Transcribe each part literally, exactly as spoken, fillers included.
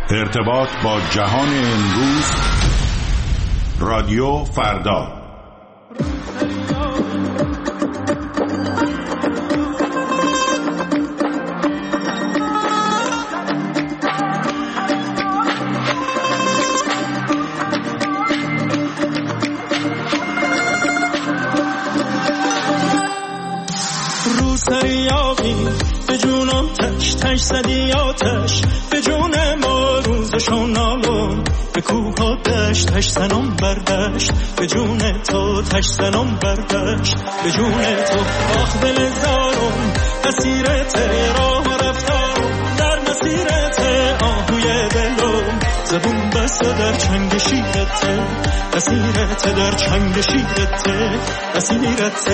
ارتباط با جهان امروز، رادیو فردا. روسریابی به جونم تش تش زدی آتش، به جون ما روزشون نالون، به کوه ها دشت تش زنم بردشت، به جون تو تش زنم بردشت، به جون تو آخ دل زارم اسیرت راه رفتارم، در مسیرت آهوی دلم، زبون بسته در چنگ شیرت، اسیرت در چنگ شیرت، اسیرت.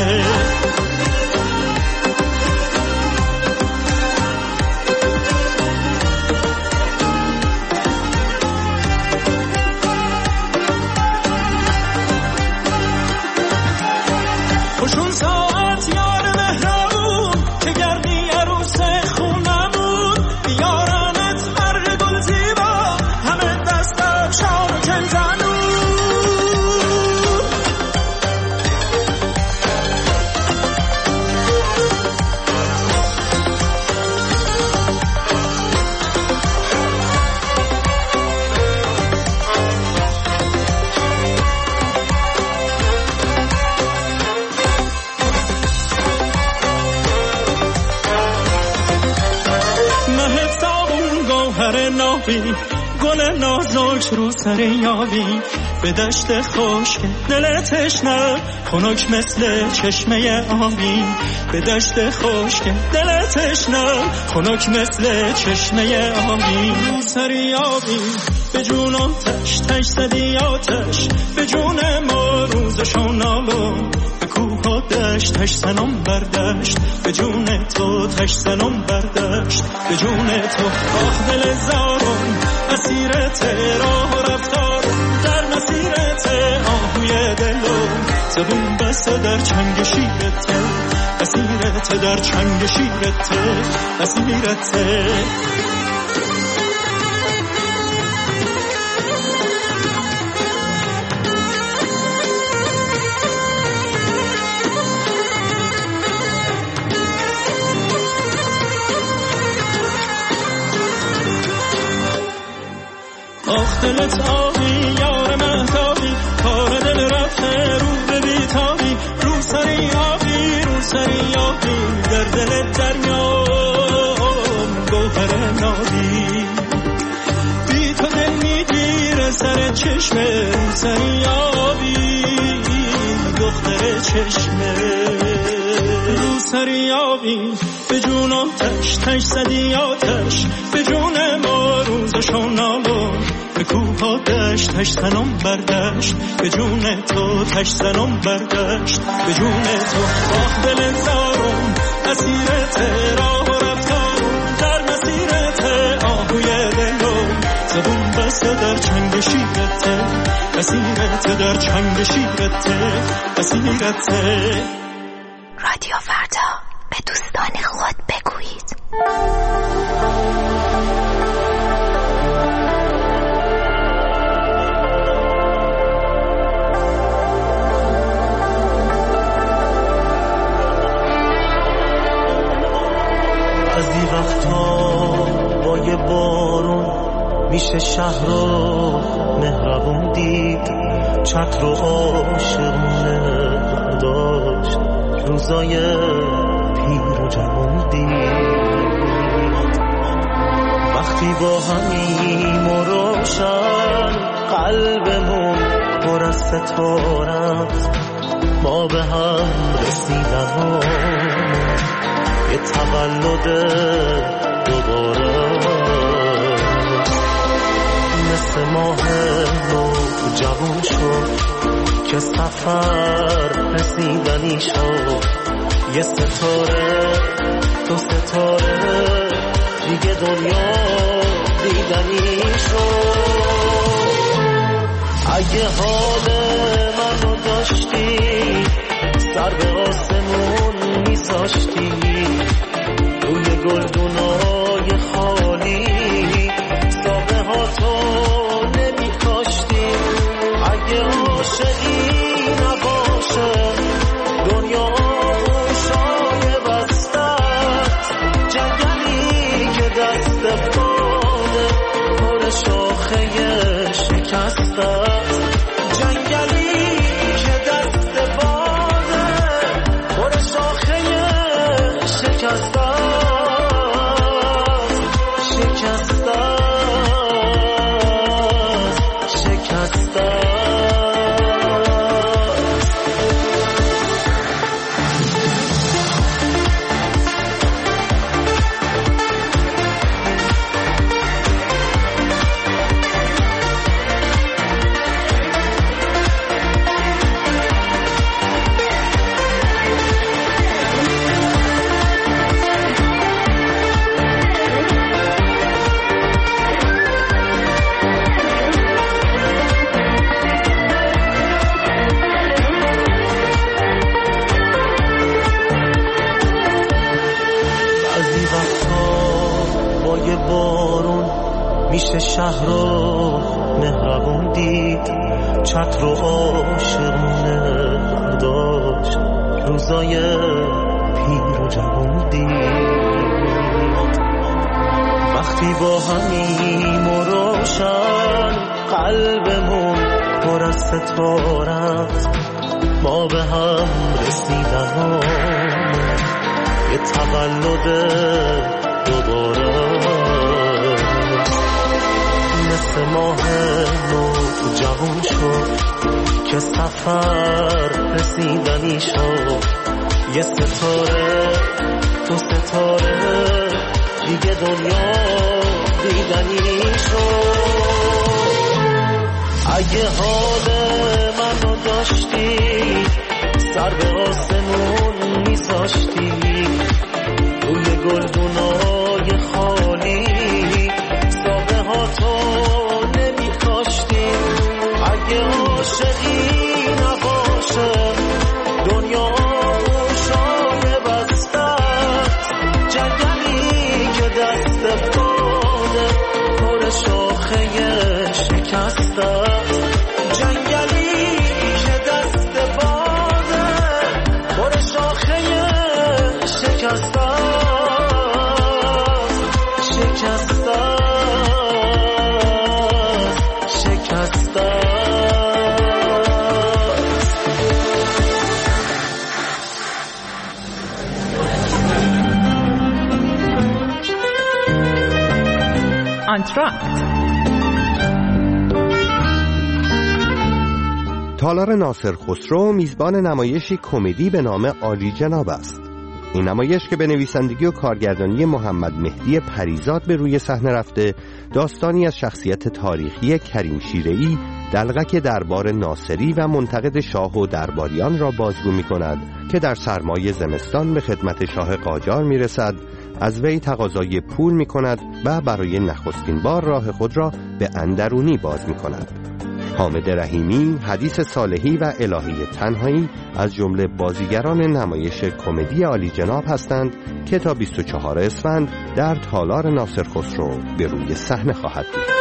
خوشون ساعت یار مهربون که گردی عروس خونمون، بیارنت بر گل زیبا همه دست در شام و چل زنون. گل نازک رو سر یابی به دشت خشک دل تشنه، خنک مثل چشمه آبی به دشت خشک دل تشنه، خنک مثل چشمه آبی. رو سر یابی به جونم تش تش زدی آتش، به جون ما روزشون نالون، به کوه ها دشت تش زنم بردشت، به جون تو تش زنم بردشت، به جون تو آخ دل زارم اسیرت راه و رفتارم، در مسیرت آهوی دلم، زبون بسته در چنگ شیرت، اسیرت در چنگ شیرت، اسیرت. آخ دلت آبی یار مهتابی، کار دل رفته رو به بیتابی، رو سری آبی رو سری آبی، در دلت دریام گوهر نابی، بی تو دل میگیره سر چشمه، رو سری آبی دختر چشمه، رو سری آبی به جونم تش تش زدی آتش، به جون ما روزشون نالون، به کوه ها دشت تش زنم بردشت، به جون تو تش زنم بردشت، به جون تو آخ دل زارم اسیرت راه و رفتارم، در مسیرت آهوی دلم، زبون بسته در چنگ شیرت، اسیرت در چنگ شیرت، اسیرت. رادیو فردا، به دوستان خود بگویید. از این وقتا با یه بارون میشه شهر رو مهربون دید، چتر و عاشقونه داشت روزای پیر و جوان دید، وقتی با همیم و روشن قلبمون پر از ستارت، ما به هم رسیدن یه تولد دوباره، مثل ماه نو جوان شد که سفر رسیدنی شد، یه ستاره دو ستاره دیگه دنیا دیدنی شد. اگه حال منو داشتی سر به آسمون میذاشتی، روی گلدونای خالی ساقه ها بارون میشه شهر رو مهربون دید، چتر و عاشقونه برداشت، روزای پیر و جوون دید. وقتی با همیم و روشن قلبمون پر از ستارت، ما به هم رسیدن یه تولد دوباره، مثل ماه نو جوون شد که سفر رسیدنی شد، یه ستاره تو ستاره دیگه دنیا دیدنی شد. اگه حال منو داشتی سر به آسمون میذاشتی، روی گلدونای خالی ساقه ها تو نمیکاشتی. اگه عاشقی نباشه دنیا گوشای بستت، جنگلی که دست افتاده پر شاخه شکستت، جنگلی که دست باده پر شاخه شکستت شکستت شکستت. آنتراکت. تالار ناصر خسرو میزبان نمایشی کمدی به نام عالی جناب است. این نمایش که به نویسندگی و کارگردانی محمد مهدی پریزاد به روی صحنه رفته، داستانی از شخصیت تاریخی کریم شیره‌ای دلقک دربار ناصری و منتقد شاه و درباریان را بازگو می کند که در سرمای زمستان به خدمت شاه قاجار می رسد، از وی تقاضای پول می کند و برای نخستین بار راه خود را به اندرونی باز می کند. حامد رحیمی، حدیث صالحی و الهی تنهایی از جمله بازیگران نمایش کمدی عالی جناب هستند که تا بیست و چهارم اسفند در تالار ناصر خسرو به روی صحنه خواهد بود.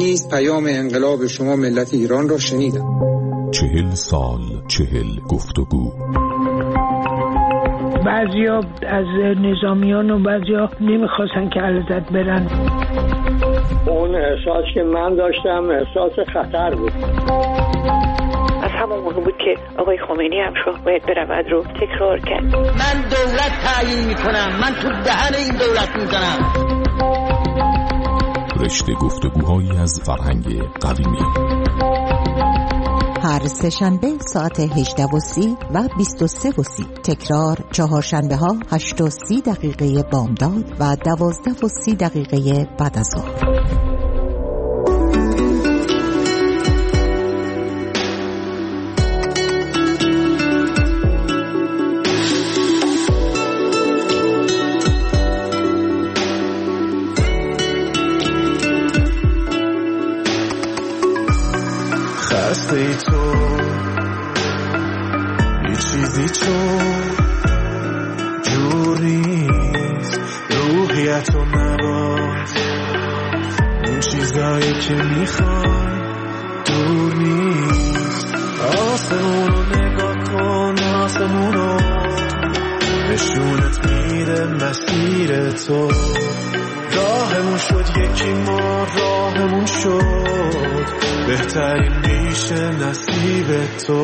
نیز پیام انقلاب شما ملت ایران را شنیدم. چهل سال چهل گفتگو. بعضیا از نظامیان و بعضیا نمیخواستن که علیزاده برن. اون احساس که من داشتم احساس خطر بود. از همون موقع بود که آقای خمینی هم شاه باید برود رو تکرار کرد. من دولت تعیین میکنم، من تو دهن این دولت میزنم. رشته گفتگوهایی از فرهنگ قدیمی. هر سه شنبه ساعت هجده و سی و بیست و سه و سی. تکرار چهارشنبه ها هشت و سی دقیقه بامداد و دوازده و سی دقیقه بعد از ظهر. خسته ای تو یه چیزی چون جور نیست، روحیت و نباز اون چیزایی که میخوای دور نیست. آسمون رو نگاه کن، آسمون رو نشونت میده مسیر تو. راهمون شد یکی، ما راهمون شد بهترین میشه نصیب تو.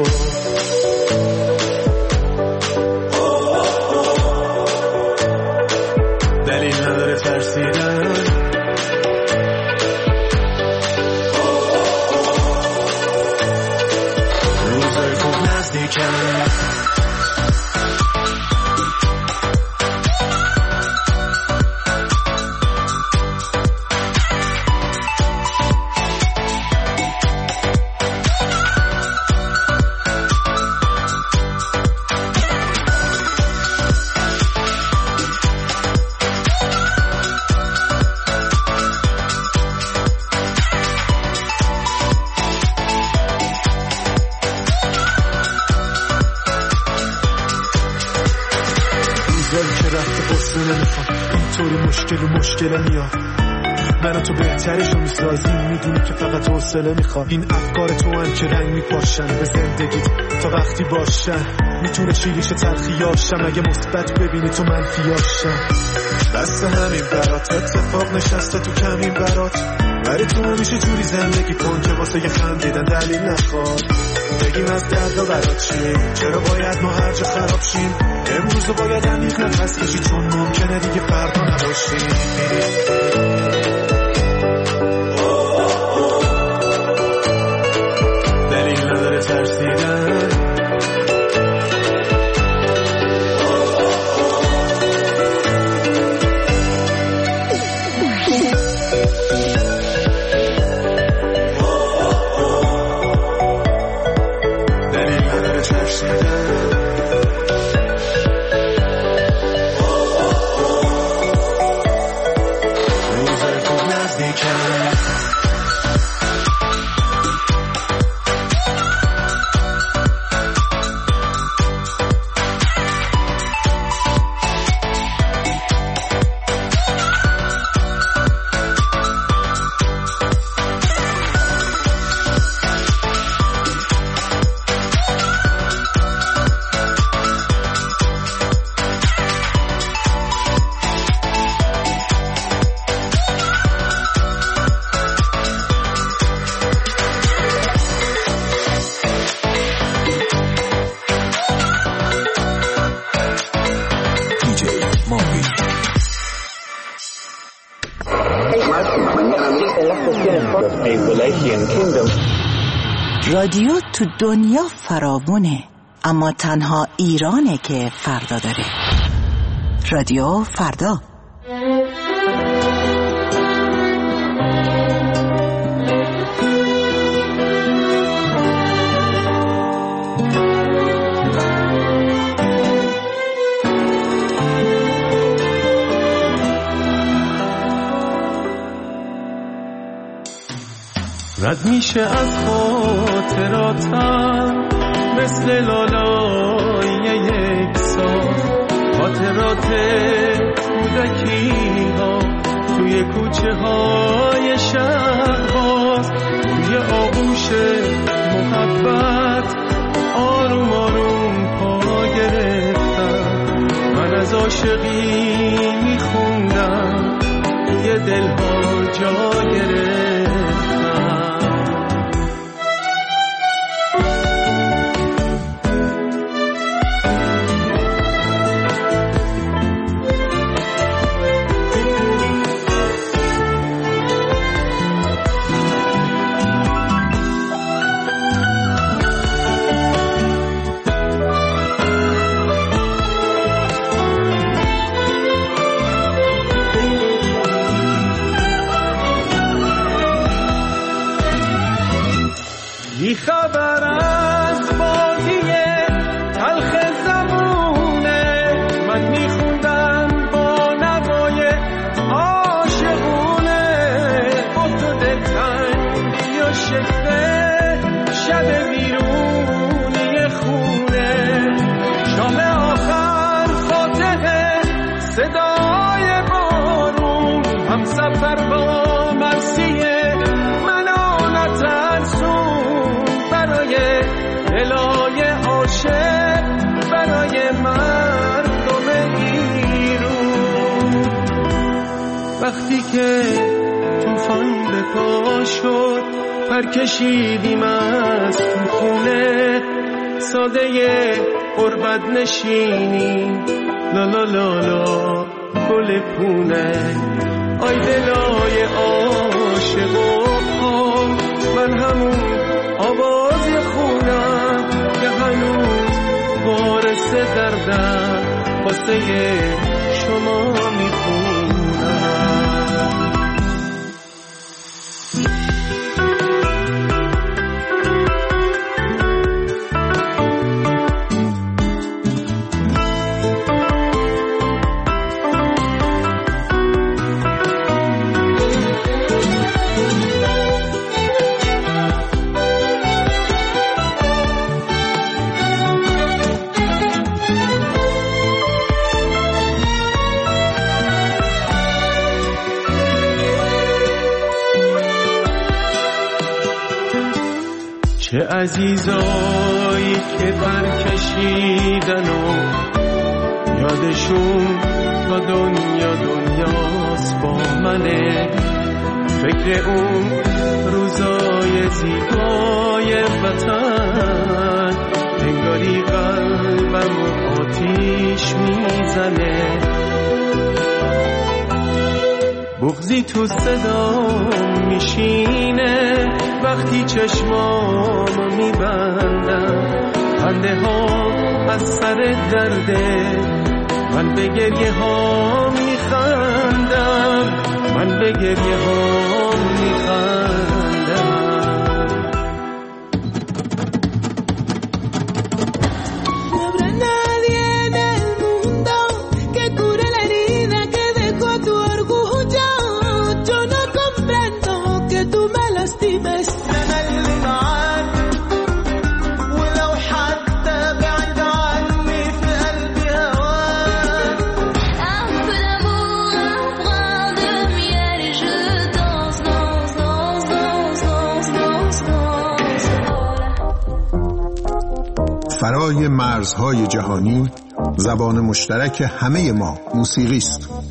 دلیل نداره ترسیدن، روزای خوب نزدیکن. مشکل و مشکل میاد، من و تو بهترشو میسازیم، میدونی که فقط حوصله میخواد. این افکار تو هم که رنگ میپاشن به زندگیت تا وقتی باشن. میتونه شیریش تلخیاشم اگه مثبت ببینی تو منفیاشم. دست همین برات اتفاق نشسته تو کمین برات، ولی تو همیشه جوری زندگی کن که واسه یه خندیدن دلیل نخواد. بگیم از دردا برات چی، چرا باید ما هر جا خراب شیم. امروز رو باید عمیق نفس کشی چون ممکنه دیگه فردا نباشیم. دلیل نداره ترسیدن، دلیل نداره ترسیدن. رادیو تو دنیا فراوونه، اما تنها ایرانه که فردا داره. رادیو فردا. رد میشه از خاطراتم مثل لالای یک سال، خاطرات کودکی ها توی کوچه های شهر ها، آغوش محبت آروم آروم پا گرفتم. من از عاشقی میخوندم توی دلها جا گرفتم. بی خبر از بازی تلخ زمونه، من میخوندم با نوای عاشقونه. افتاد تنگی و شکوه شب بیرونی خونه. شام آخر فاتحه صدای بارون، هم سفر با مرسیه منو نترسون. برای دلای عاشق، برای مردم ایرون. وقتی که طوفان به پا شد پر کشیدیم از تو خونه. ساده غربت نشینی لا لا لا لا گل پونه. آی دلای عاشق و پا، من همون آوازی خونم که هنوز وارث دردم واسه شما میخونم. چه عزیزایی که پر کشیدن و یادشون تا دنیا دنیاست با منه. فکر اون روزای زیبای وطن انگاری قلبم و آتیش میزنه. بغضی تو صدام میشینه وقتی چشمامو میبندم. خنده ها از سر درده، من به گریه ها میخندم. من به گریه ها میخندم. فرای مرزهای جهانی زبان مشترک همه ما موسیقی است.